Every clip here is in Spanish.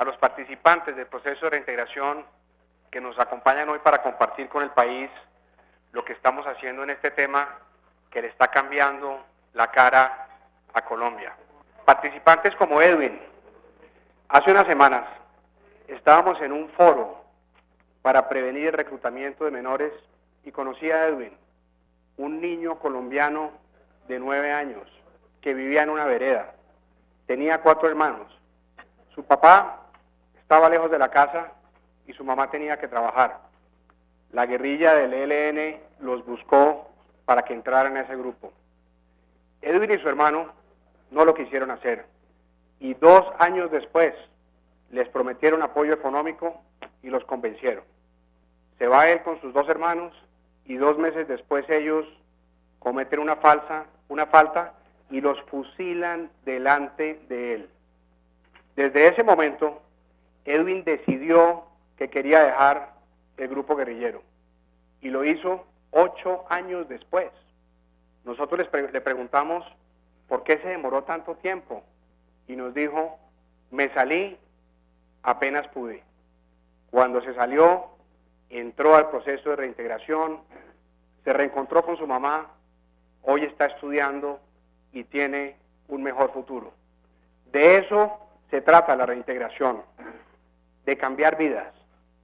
a los participantes del proceso de reintegración que nos acompañan hoy para compartir con el país lo que estamos haciendo en este tema que le está cambiando la cara a Colombia. Participantes como Edwin, hace unas semanas estábamos en un foro para prevenir el reclutamiento de menores y conocí a Edwin, un niño colombiano de 9 años que vivía en una vereda. Tenía 4 hermanos. Su papá estaba lejos de la casa y su mamá tenía que trabajar. La guerrilla del ELN los buscó para que entraran a ese grupo. Edwin y su hermano no lo quisieron hacer y 2 años después les prometieron apoyo económico y los convencieron. Se va él con sus 2 hermanos y 2 meses después ellos cometen una falta y los fusilan delante de él. Desde ese momento, Edwin decidió que quería dejar el grupo guerrillero y lo hizo 8 años después. Nosotros le preguntamos por qué se demoró tanto tiempo y nos dijo, me salí apenas pude. Cuando se salió, entró al proceso de reintegración, se reencontró con su mamá, hoy está estudiando y tiene un mejor futuro. De eso se trata la reintegración, de cambiar vidas.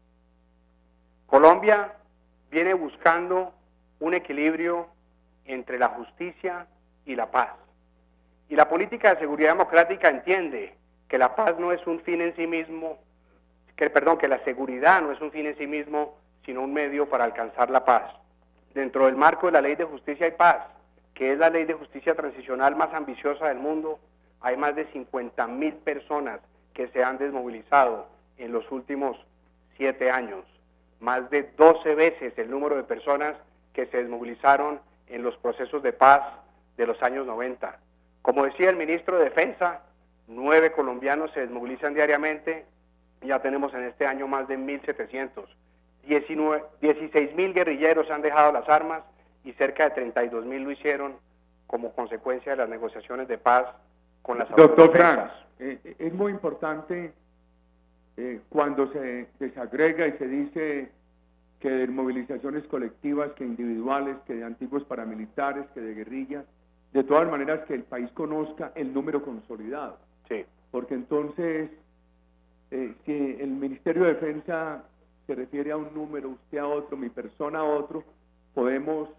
Colombia viene buscando un equilibrio entre la justicia y la paz. Y la política de seguridad democrática entiende que la paz no es un fin en sí mismo, que la seguridad no es un fin en sí mismo, sino un medio para alcanzar la paz. Dentro del marco de la Ley de Justicia y Paz, que es la ley de justicia transicional más ambiciosa del mundo, hay más de 50.000 personas que se han desmovilizado en los últimos 7 años. Más de 12 veces el número de personas que se desmovilizaron en los procesos de paz de los años 90. Como decía el ministro de Defensa, 9 colombianos se desmovilizan diariamente, ya tenemos en este año más de 1.700. 16.000 guerrilleros han dejado las armas y cerca de 32.000 lo hicieron como consecuencia de las negociaciones de paz con las autodefensas. Doctor Franz, es muy importante cuando se desagrega y se dice que de movilizaciones colectivas, que individuales, que de antiguos paramilitares, que de guerrillas, de todas maneras que el país conozca el número consolidado. Sí. Porque entonces, si el Ministerio de Defensa se refiere a un número, usted a otro, mi persona a otro, podemos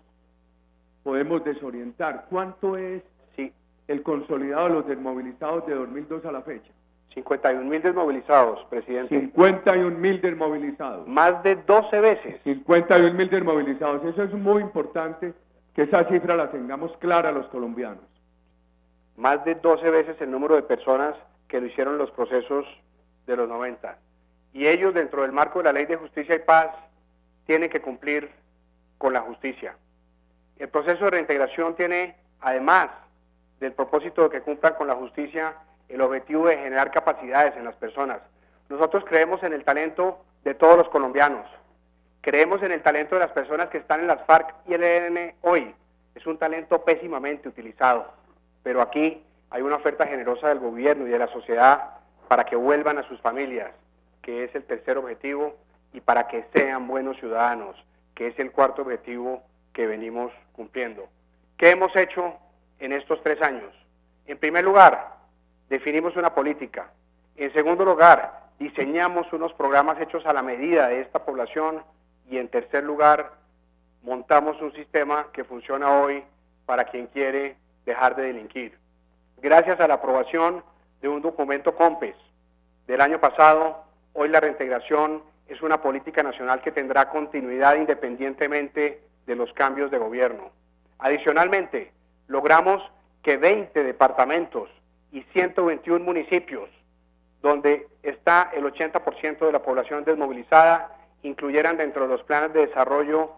desorientar. ¿Cuánto es el consolidado de los desmovilizados de 2002 a la fecha? 51.000 desmovilizados, presidente. 51.000 desmovilizados. Más de 12 veces. 51.000 desmovilizados. Eso es muy importante, que esa cifra la tengamos clara los colombianos. Más de 12 veces el número de personas que lo hicieron los procesos de los 90. Y ellos, dentro del marco de la Ley de Justicia y Paz, tienen que cumplir con la justicia. El proceso de reintegración tiene, además del propósito de que cumplan con la justicia, el objetivo de generar capacidades en las personas. Nosotros creemos en el talento de todos los colombianos. Creemos en el talento de las personas que están en las FARC y el ELN hoy. Es un talento pésimamente utilizado. Pero aquí hay una oferta generosa del gobierno y de la sociedad para que vuelvan a sus familias, que es el tercer objetivo, y para que sean buenos ciudadanos, que es el cuarto objetivo que venimos cumpliendo. ¿Qué hemos hecho en estos 3 años? En primer lugar, definimos una política. En segundo lugar, diseñamos unos programas hechos a la medida de esta población. Y en tercer lugar, montamos un sistema que funciona hoy para quien quiere dejar de delinquir. Gracias a la aprobación de un documento COMPES del año pasado, hoy la reintegración es una política nacional que tendrá continuidad independientemente de los cambios de gobierno. Adicionalmente, logramos que 20 departamentos y 121 municipios, donde está el 80% de la población desmovilizada, incluyeran dentro de los planes de desarrollo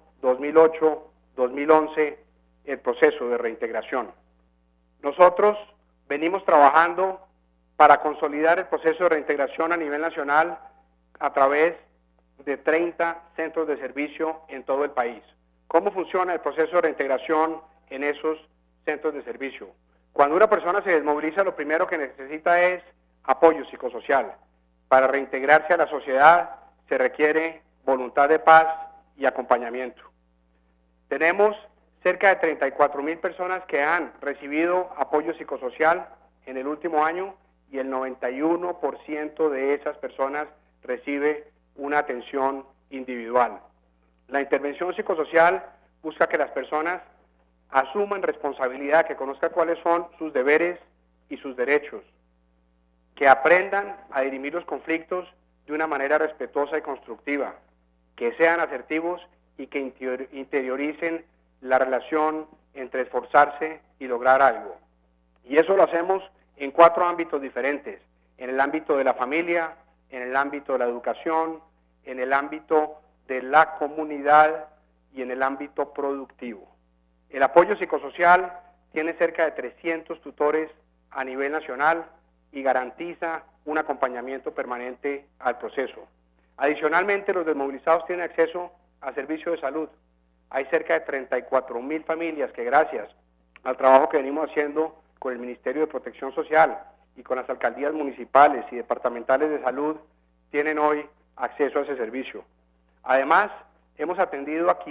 2008-2011 el proceso de reintegración. Nosotros venimos trabajando para consolidar el proceso de reintegración a nivel nacional a través de 30 centros de servicio en todo el país. ¿Cómo funciona el proceso de reintegración en esos centros de servicio? Cuando una persona se desmoviliza, lo primero que necesita es apoyo psicosocial Para reintegrarse a la sociedad se requiere voluntad de paz y acompañamiento. Tenemos cerca de 34.000 personas que han recibido apoyo psicosocial en el último año y el 91% de esas personas recibe una atención individual. La intervención psicosocial busca que las personas asuman responsabilidad, que conozcan cuáles son sus deberes y sus derechos, que aprendan a dirimir los conflictos de una manera respetuosa y constructiva, que sean asertivos y que interioricen la relación entre esforzarse y lograr algo. Y eso lo hacemos en 4 ámbitos diferentes: en el ámbito de la familia, en el ámbito de la educación, en el ámbito de la comunidad y en el ámbito productivo. El apoyo psicosocial tiene cerca de 300 tutores a nivel nacional y garantiza un acompañamiento permanente al proceso. Adicionalmente, los desmovilizados tienen acceso a servicios de salud. Hay cerca de 34.000 familias que, gracias al trabajo que venimos haciendo con el Ministerio de Protección Social y con las alcaldías municipales y departamentales de salud, tienen hoy acceso a ese servicio. Además, hemos atendido a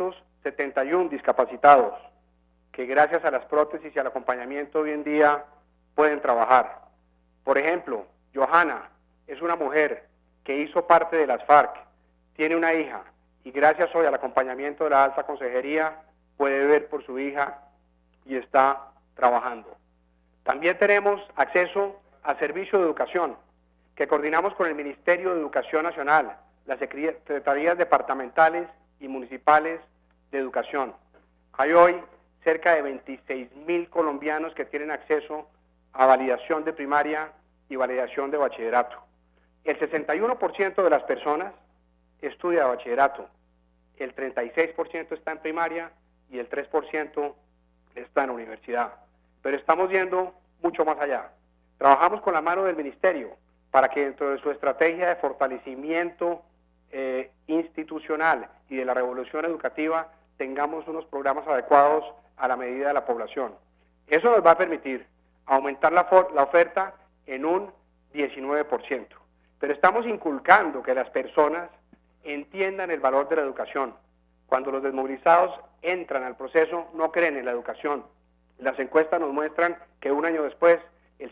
571 discapacitados que, gracias a las prótesis y al acompañamiento, hoy en día pueden trabajar. Por ejemplo, Johanna es una mujer que hizo parte de las FARC, tiene una hija y gracias hoy al acompañamiento de la Alta Consejería puede ver por su hija y está trabajando. También tenemos acceso a servicio de educación que coordinamos con el Ministerio de Educación Nacional, las secretarías departamentales y municipales de educación. Hay hoy cerca de 26.000 colombianos que tienen acceso a validación de primaria y validación de bachillerato. El 61% de las personas estudia bachillerato, el 36% está en primaria y el 3% está en la universidad. Pero estamos yendo mucho más allá. Trabajamos con la mano del Ministerio para que dentro de su estrategia de fortalecimiento institucional y de la revolución educativa tengamos unos programas adecuados a la medida de la población. Eso nos va a permitir aumentar la oferta en un 19%. Pero estamos inculcando que las personas entiendan el valor de la educación. Cuando los desmovilizados entran al proceso, no creen en la educación. Las encuestas nos muestran que un año después, el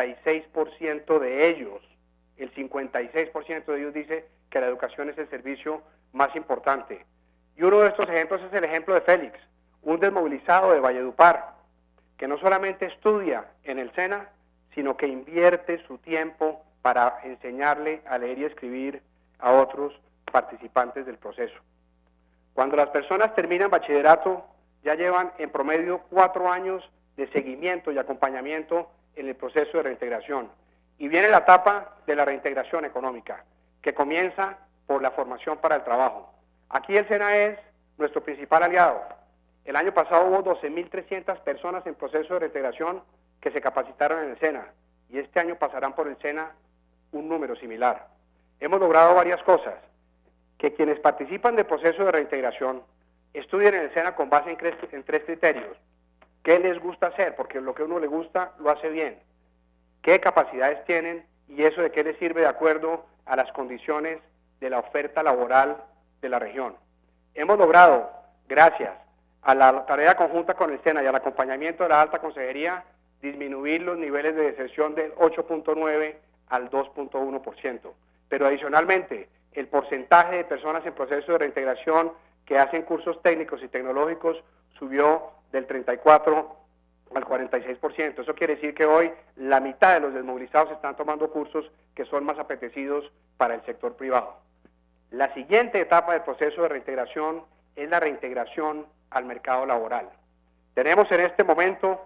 56% de ellos dice que la educación es el servicio más importante. Y uno de estos ejemplos es el ejemplo de Félix, un desmovilizado de Valledupar, que no solamente estudia en el SENA, sino que invierte su tiempo para enseñarle a leer y escribir a otros participantes del proceso. Cuando las personas terminan bachillerato, ya llevan en promedio 4 años de seguimiento y acompañamiento en el proceso de reintegración. Y viene la etapa de la reintegración económica, que comienza por la formación para el trabajo. Aquí el SENA es nuestro principal aliado. El año pasado hubo 12.300 personas en proceso de reintegración que se capacitaron en el SENA, y este año pasarán por el SENA un número similar. Hemos logrado varias cosas: que quienes participan del proceso de reintegración estudien en el SENA con base en 3 criterios. ¿Qué les gusta hacer? Porque lo que a uno le gusta lo hace bien. ¿Qué capacidades tienen? Y eso de qué les sirve de acuerdo a las condiciones de la oferta laboral de la región. Hemos logrado, gracias a la tarea conjunta con el SENA y al acompañamiento de la Alta Consejería, disminuir los niveles de deserción del 8.9 al 2.1%. Pero adicionalmente, el porcentaje de personas en proceso de reintegración que hacen cursos técnicos y tecnológicos subió del 34 al 46%. Eso quiere decir que hoy la mitad de los desmovilizados están tomando cursos que son más apetecidos para el sector privado. La siguiente etapa del proceso de reintegración es la reintegración al mercado laboral. Tenemos en este momento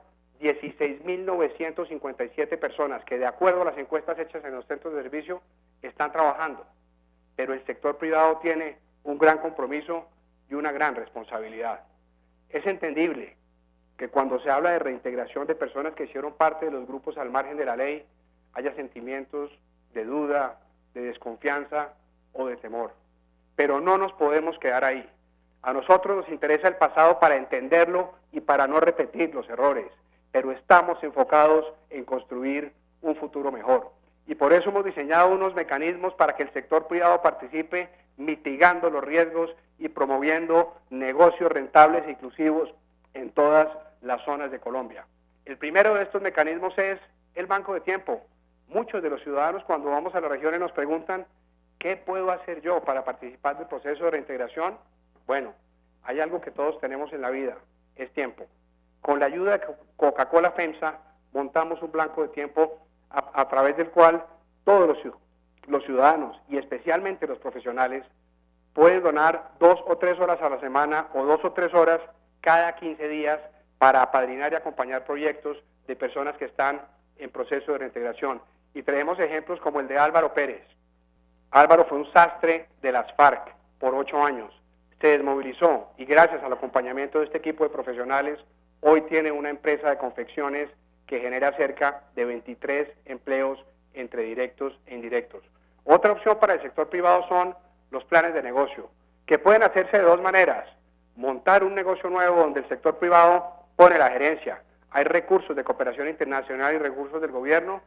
16.957 personas que, de acuerdo a las encuestas hechas en los centros de servicio, están trabajando. Pero el sector privado tiene un gran compromiso y una gran responsabilidad. Es entendible que cuando se habla de reintegración de personas que hicieron parte de los grupos al margen de la ley, haya sentimientos de duda, de desconfianza o de temor. Pero no nos podemos quedar ahí. A nosotros nos interesa el pasado para entenderlo y para no repetir los errores, pero estamos enfocados en construir un futuro mejor. Y por eso hemos diseñado unos mecanismos para que el sector privado participe, mitigando los riesgos y promoviendo negocios rentables e inclusivos en todas las zonas de Colombia. El primero de estos mecanismos es el banco de tiempo. Muchos de los ciudadanos cuando vamos a las regiones nos preguntan, ¿qué puedo hacer yo para participar del proceso de reintegración? Bueno, hay algo que todos tenemos en la vida, es tiempo. Con la ayuda de Coca-Cola FEMSA montamos un banco de tiempo a través del cual todos los ciudadanos y especialmente los profesionales pueden donar 2 o 3 horas a la semana o 2 o 3 horas cada 15 días para apadrinar y acompañar proyectos de personas que están en proceso de reintegración. Y traemos ejemplos como el de Álvaro Pérez. Álvaro fue un sastre de las FARC por 8 años. Se desmovilizó y gracias al acompañamiento de este equipo de profesionales, hoy tiene una empresa de confecciones que genera cerca de 23 empleos entre directos e indirectos. Otra opción para el sector privado son los planes de negocio, que pueden hacerse de 2 maneras. Montar un negocio nuevo donde el sector privado pone la gerencia. Hay recursos de cooperación internacional y recursos del gobierno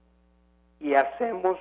y hacemos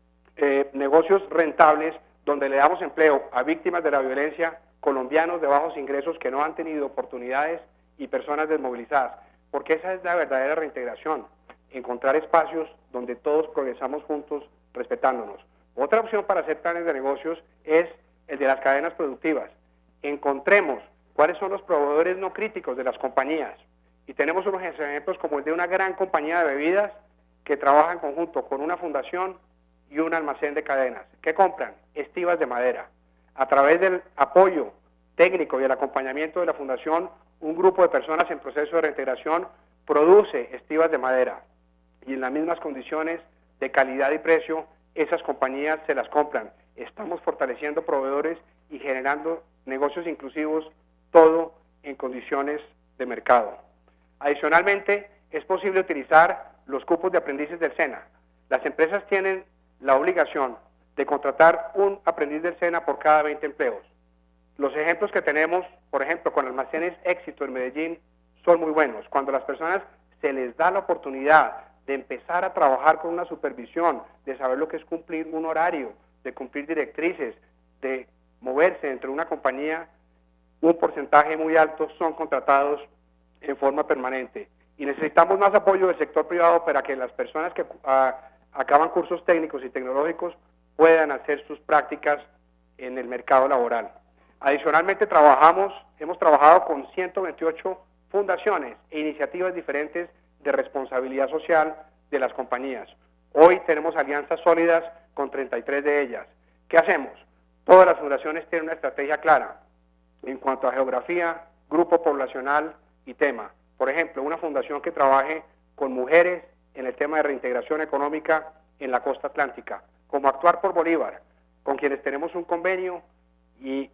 negocios rentables donde le damos empleo a víctimas de la violencia, colombianos de bajos ingresos que no han tenido oportunidades y personas desmovilizadas, porque esa es la verdadera reintegración, encontrar espacios donde todos progresamos juntos respetándonos. Otra opción para hacer planes de negocios es el de las cadenas productivas. Encontremos cuáles son los proveedores no críticos de las compañías y tenemos unos ejemplos como el de una gran compañía de bebidas que trabaja en conjunto con una fundación y un almacén de cadenas. ¿Qué compran? Estivas de madera. A través del apoyo técnico y el acompañamiento de la fundación, un grupo de personas en proceso de reintegración produce estivas de madera y en las mismas condiciones de calidad y precio, esas compañías se las compran. Estamos fortaleciendo proveedores y generando negocios inclusivos, todo en condiciones de mercado. Adicionalmente, es posible utilizar los cupos de aprendices del SENA. Las empresas tienen la obligación de contratar un aprendiz del SENA por cada 20 empleos. Los ejemplos que tenemos, por ejemplo, con Almacenes Éxito en Medellín, son muy buenos. Cuando a las personas se les da la oportunidad de empezar a trabajar con una supervisión, de saber lo que es cumplir un horario, de cumplir directrices, de moverse dentro de una compañía, un porcentaje muy alto son contratados en forma permanente. Y necesitamos más apoyo del sector privado para que las personas que acaban cursos técnicos y tecnológicos puedan hacer sus prácticas en el mercado laboral. Adicionalmente hemos trabajado con 128 fundaciones e iniciativas diferentes de responsabilidad social de las compañías. Hoy tenemos alianzas sólidas con 33 de ellas. ¿Qué hacemos? Todas las fundaciones tienen una estrategia clara en cuanto a geografía, grupo poblacional y tema. Por ejemplo, una fundación que trabaje con mujeres en el tema de reintegración económica en la costa atlántica, como Actuar por Bolívar, con quienes tenemos un convenio y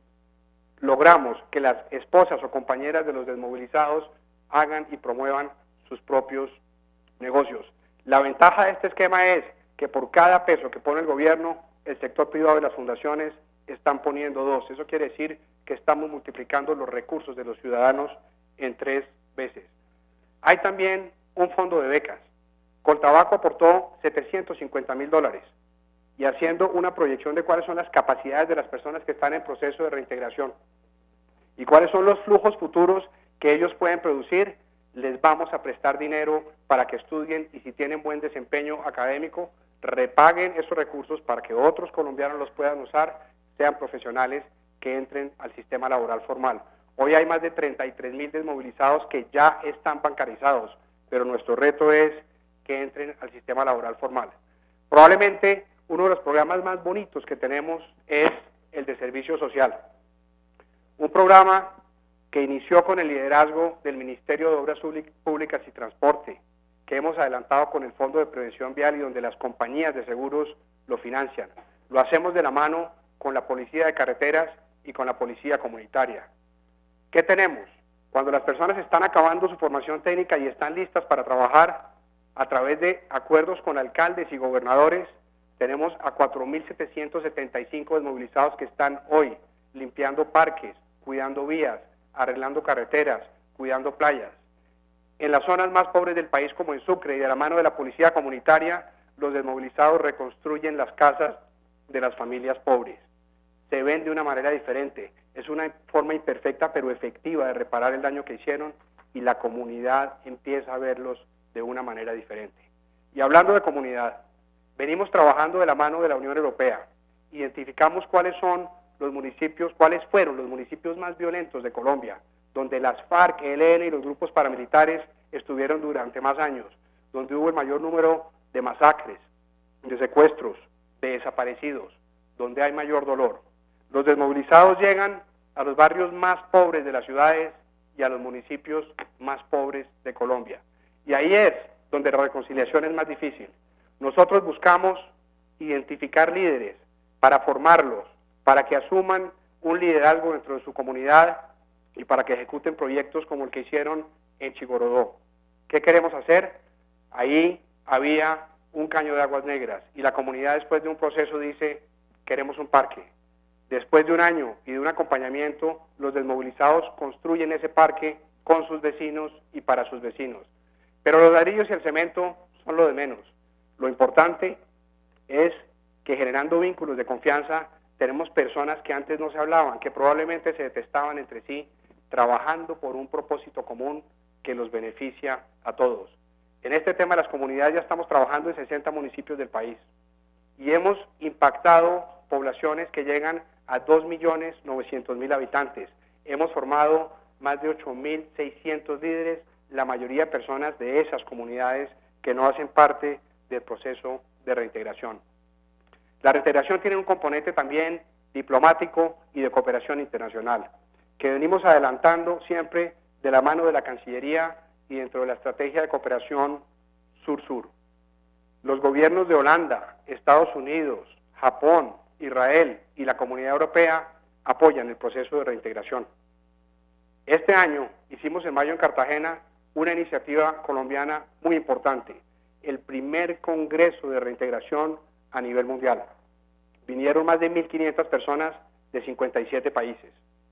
logramos que las esposas o compañeras de los desmovilizados hagan y promuevan sus propios negocios. La ventaja de este esquema es que por cada peso que pone el gobierno, el sector privado y las fundaciones están poniendo 2. Eso quiere decir que estamos multiplicando los recursos de los ciudadanos en 3 veces. Hay también un fondo de becas. Coltabaco aportó $750.000 y haciendo una proyección de cuáles son las capacidades de las personas que están en proceso de reintegración y cuáles son los flujos futuros que ellos pueden producir, les vamos a prestar dinero para que estudien y si tienen buen desempeño académico, repaguen esos recursos para que otros colombianos los puedan usar, sean profesionales que entren al sistema laboral formal. Hoy hay más de 33.000 desmovilizados que ya están bancarizados, pero nuestro reto es que entren al sistema laboral formal. Probablemente uno de los programas más bonitos que tenemos es el de servicio social. Un programa que inició con el liderazgo del Ministerio de Obras Públicas y Transporte, que hemos adelantado con el Fondo de Prevención Vial y donde las compañías de seguros lo financian. Lo hacemos de la mano con la Policía de Carreteras y con la Policía Comunitaria. ¿Qué tenemos? Cuando las personas están acabando su formación técnica y están listas para trabajar, a través de acuerdos con alcaldes y gobernadores, tenemos a 4.775 desmovilizados que están hoy limpiando parques, cuidando vías, arreglando carreteras, cuidando playas. En las zonas más pobres del país, como en Sucre, y de la mano de la Policía Comunitaria, los desmovilizados reconstruyen las casas de las familias pobres. Se ven de una manera diferente. Es una forma imperfecta pero efectiva de reparar el daño que hicieron y la comunidad empieza a verlos de una manera diferente. Y hablando de comunidad, venimos trabajando de la mano de la Unión Europea. Identificamos cuáles fueron los municipios más violentos de Colombia, donde las FARC, ELN y los grupos paramilitares estuvieron durante más años, donde hubo el mayor número de masacres, de secuestros, de desaparecidos, donde hay mayor dolor. Los desmovilizados llegan a los barrios más pobres de las ciudades y a los municipios más pobres de Colombia. Y ahí es donde la reconciliación es más difícil. Nosotros buscamos identificar líderes para formarlos, para que asuman un liderazgo dentro de su comunidad y para que ejecuten proyectos como el que hicieron en Chigorodó. ¿Qué queremos hacer? Ahí había un caño de aguas negras y la comunidad después de un proceso dice, queremos un parque. Después de un año y de un acompañamiento, los desmovilizados construyen ese parque con sus vecinos y para sus vecinos. Pero los ladrillos y el cemento son lo de menos. Lo importante es que generando vínculos de confianza tenemos personas que antes no se hablaban, que probablemente se detestaban entre sí, trabajando por un propósito común que los beneficia a todos. En este tema de las comunidades ya estamos trabajando en 60 municipios del país y hemos impactado poblaciones que llegan a 2.900.000 habitantes. Hemos formado más de 8.600 líderes, la mayoría personas de esas comunidades que no hacen parte del proceso de reintegración. La reintegración tiene un componente también diplomático y de cooperación internacional, que venimos adelantando siempre de la mano de la Cancillería y dentro de la estrategia de cooperación sur-sur. Los gobiernos de Holanda, Estados Unidos, Japón, Israel y la Comunidad Europea apoyan el proceso de reintegración. Este año hicimos en mayo en Cartagena una iniciativa colombiana muy importante, el primer Congreso de Reintegración a nivel mundial. Vinieron más de 1.500 personas de 57 países.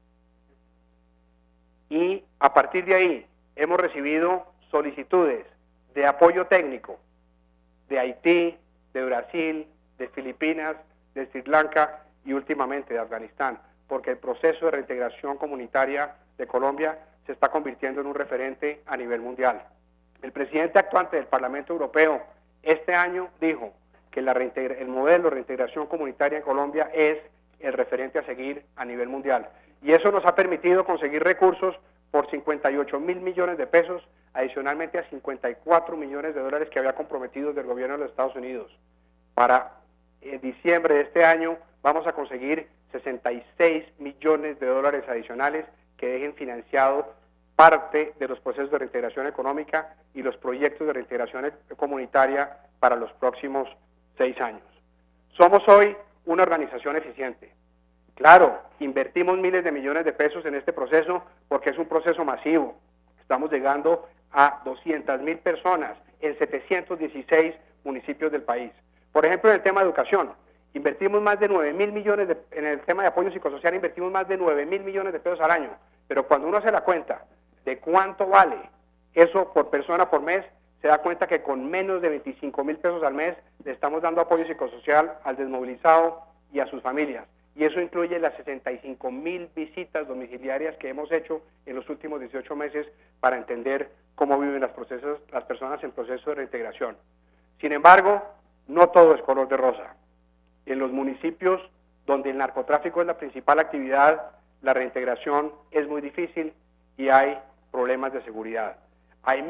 Y a partir de ahí hemos recibido solicitudes de apoyo técnico de Haití, de Brasil, de Filipinas, de Sri Lanka y últimamente de Afganistán, porque el proceso de reintegración comunitaria de Colombia se está convirtiendo en un referente a nivel mundial. El presidente actuante del Parlamento Europeo este año dijo que el modelo de reintegración comunitaria en Colombia es el referente a seguir a nivel mundial. Y eso nos ha permitido conseguir recursos por 58.000 millones de pesos, adicionalmente a 54 millones de dólares que había comprometido del gobierno de los Estados Unidos. Para diciembre de este año vamos a conseguir 66 millones de dólares adicionales que dejen financiado parte de los procesos de reintegración económica y los proyectos de reintegración comunitaria para los próximos 6 años. Somos hoy una organización eficiente. Claro, invertimos miles de millones de pesos en este proceso porque es un proceso masivo. Estamos llegando a 200.000 personas en 716 municipios del país. Por ejemplo, en el tema de educación, invertimos más de 9.000 millones, en el tema de apoyo psicosocial invertimos más de 9.000 millones de pesos al año. Pero cuando uno hace la cuenta de cuánto vale eso por persona por mes, se da cuenta que con menos de 25.000 pesos al mes le estamos dando apoyo psicosocial al desmovilizado y a sus familias. Y eso incluye las 65.000 visitas domiciliarias que hemos hecho en los últimos 18 meses para entender cómo viven las personas en proceso de reintegración. Sin embargo, no todo es color de rosa. En los municipios donde el narcotráfico es la principal actividad, la reintegración es muy difícil y hay problemas de seguridad. Hay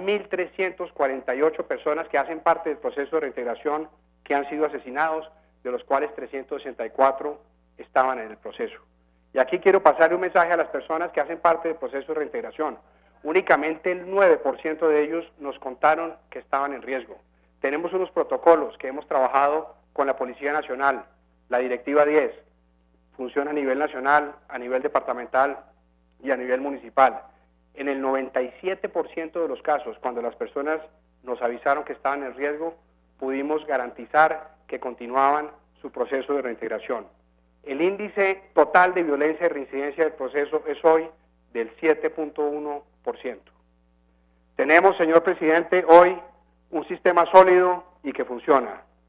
1.348 personas que hacen parte del proceso de reintegración que han sido asesinados, de los cuales 364 estaban en el proceso. Y aquí quiero pasar un mensaje a las personas que hacen parte del proceso de reintegración. Únicamente el 9% de ellos nos contaron que estaban en riesgo. Tenemos unos protocolos que hemos trabajado con la Policía Nacional, la Directiva 10, funciona a nivel nacional, a nivel departamental y a nivel municipal. En el 97% de los casos, cuando las personas nos avisaron que estaban en riesgo, pudimos garantizar que continuaban su proceso de reintegración. El índice total de violencia y reincidencia del proceso es hoy del 7.1%. Tenemos, señor presidente, hoy un sistema sólido y que funciona.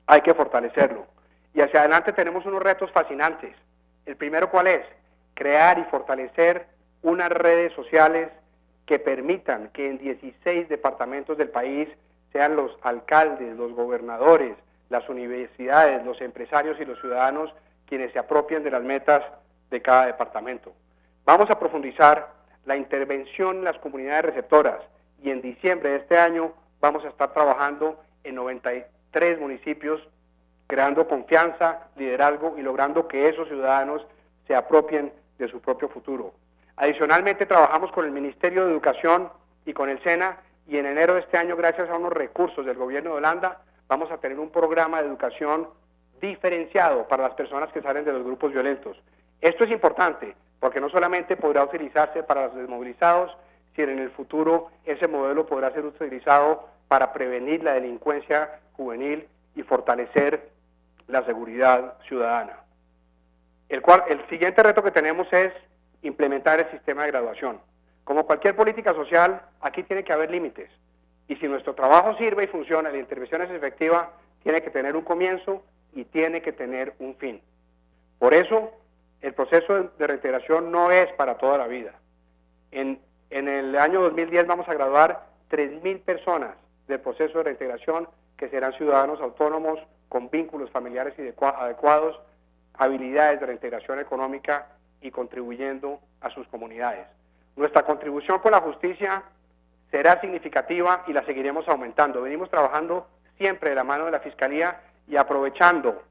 hay que fortalecerlo. Y hacia adelante tenemos unos retos fascinantes. El primero, ¿cuál es? Crear y fortalecer unas redes sociales que permitan que en 16 departamentos del país sean los alcaldes, los gobernadores, las universidades, los empresarios y los ciudadanos quienes se apropien de las metas de cada departamento. Vamos a profundizar la intervención en las comunidades receptoras y en diciembre de este año vamos a estar trabajando en 93 municipios, creando confianza, liderazgo y logrando que esos ciudadanos se apropien de su propio futuro. Adicionalmente, trabajamos con el Ministerio de Educación y con el SENA, y en enero de este año, gracias a unos recursos del gobierno de Holanda, vamos a tener un programa de educación diferenciado para las personas que salen de los grupos violentos. Esto es importante, porque no solamente podrá utilizarse para los desmovilizados, sino en el futuro ese modelo podrá ser utilizado para prevenir la delincuencia juvenil y fortalecer la seguridad ciudadana. El siguiente reto que tenemos es implementar el sistema de graduación. Como cualquier política social, aquí tiene que haber límites. Y si nuestro trabajo sirve y funciona, la intervención es efectiva, tiene que tener un comienzo y tiene que tener un fin. Por eso, el proceso de reintegración no es para toda la vida. En el año 2010 vamos a graduar 3.000 personas del proceso de reintegración que serán ciudadanos autónomos con vínculos familiares y adecuados, habilidades de reintegración económica y contribuyendo a sus comunidades. Nuestra contribución con la justicia será significativa y la seguiremos aumentando. Venimos trabajando siempre de la mano de la Fiscalía y aprovechando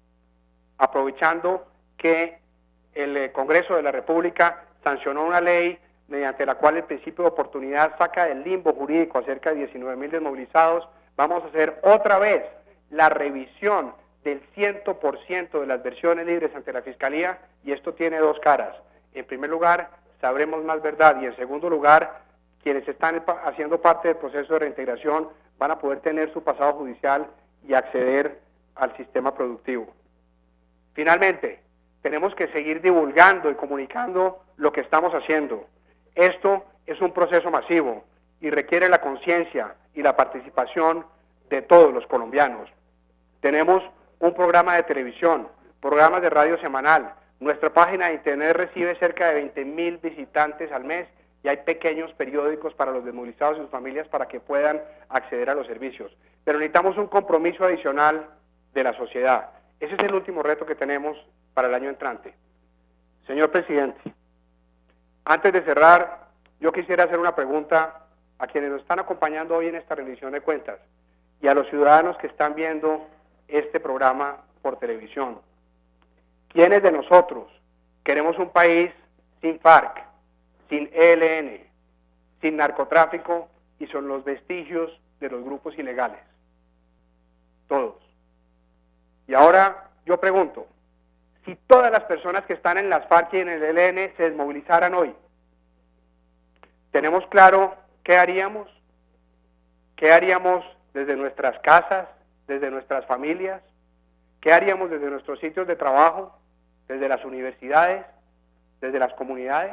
que el Congreso de la República sancionó una ley mediante la cual el principio de oportunidad saca del limbo jurídico a cerca de 19.000 desmovilizados. Vamos a hacer otra vez la revisión del 100% de las versiones libres ante la Fiscalía, y esto tiene dos caras. En primer lugar, sabremos más verdad, y en segundo lugar, quienes están haciendo parte del proceso de reintegración van a poder tener su pasado judicial y acceder al sistema productivo. Finalmente, tenemos que seguir divulgando y comunicando lo que estamos haciendo. Esto es un proceso masivo y requiere la conciencia y la participación de todos los colombianos. Tenemos un programa de televisión, programas de radio semanal. Nuestra página de internet recibe cerca de 20.000 visitantes al mes y hay pequeños periódicos para los desmovilizados y sus familias para que puedan acceder a los servicios. Pero necesitamos un compromiso adicional de la sociedad. Ese es el último reto que tenemos para el año entrante. Señor presidente, antes de cerrar, yo quisiera hacer una pregunta a quienes nos están acompañando hoy en esta rendición de cuentas y a los ciudadanos que están viendo este programa por televisión. ¿Quiénes de nosotros queremos un país sin FARC, sin ELN, sin narcotráfico y son los vestigios de los grupos ilegales? Todos. Y ahora yo pregunto, si todas las personas que están en las FARC y en el ELN se desmovilizaran hoy, ¿tenemos claro qué haríamos? ¿Qué haríamos desde nuestras casas, desde nuestras familias? ¿Qué haríamos desde nuestros sitios de trabajo, desde las universidades, desde las comunidades?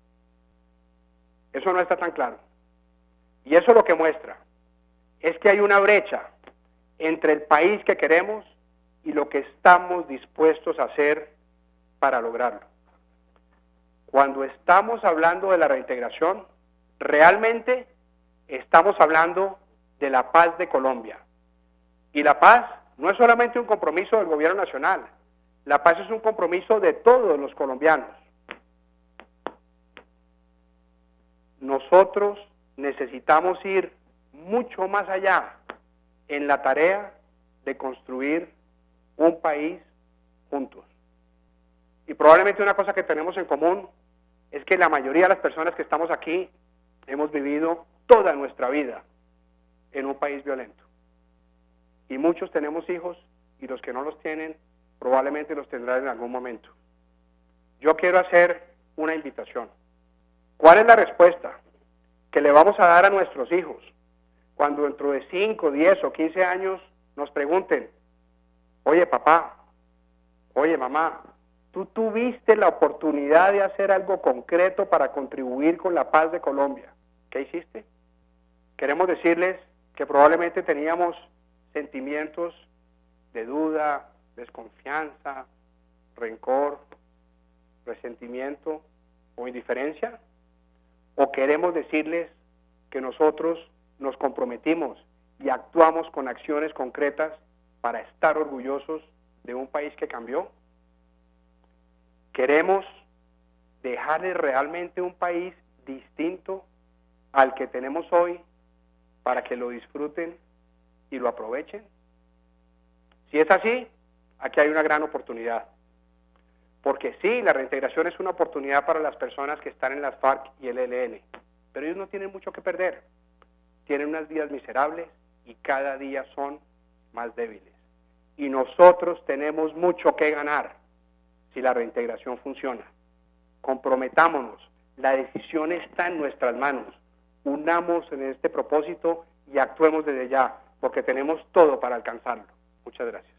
Eso no está tan claro. Y eso lo que muestra es que hay una brecha entre el país que queremos y lo que estamos dispuestos a hacer para lograrlo. Cuando estamos hablando de la reintegración, realmente estamos hablando de la paz de Colombia. Y la paz no es solamente un compromiso del gobierno nacional, la paz es un compromiso de todos los colombianos. Nosotros necesitamos ir mucho más allá en la tarea de construir un país juntos. Y probablemente una cosa que tenemos en común es que la mayoría de las personas que estamos aquí hemos vivido toda nuestra vida en un país violento. Y muchos tenemos hijos y los que no los tienen probablemente los tendrán en algún momento. Yo quiero hacer una invitación. ¿Cuál es la respuesta que le vamos a dar a nuestros hijos cuando dentro de 5, 10 o 15 años nos pregunten: oye papá, oye mamá, tú tuviste la oportunidad de hacer algo concreto para contribuir con la paz de Colombia? ¿Qué hiciste? Queremos decirles que probablemente teníamos sentimientos de duda, desconfianza, rencor, resentimiento o indiferencia? ¿O queremos decirles que nosotros nos comprometimos y actuamos con acciones concretas para estar orgullosos de un país que cambió? ¿Queremos dejarles realmente un país distinto al que tenemos hoy para que lo disfruten y lo aprovechen? Si es así, aquí hay una gran oportunidad. Porque sí, la reintegración es una oportunidad para las personas que están en las FARC y el ELN, pero ellos no tienen mucho que perder. Tienen unas vidas miserables y cada día son más débiles. Y nosotros tenemos mucho que ganar si la reintegración funciona. Comprometámonos, la decisión está en nuestras manos. Unamos en este propósito y actuemos desde ya, porque tenemos todo para alcanzarlo. Muchas gracias.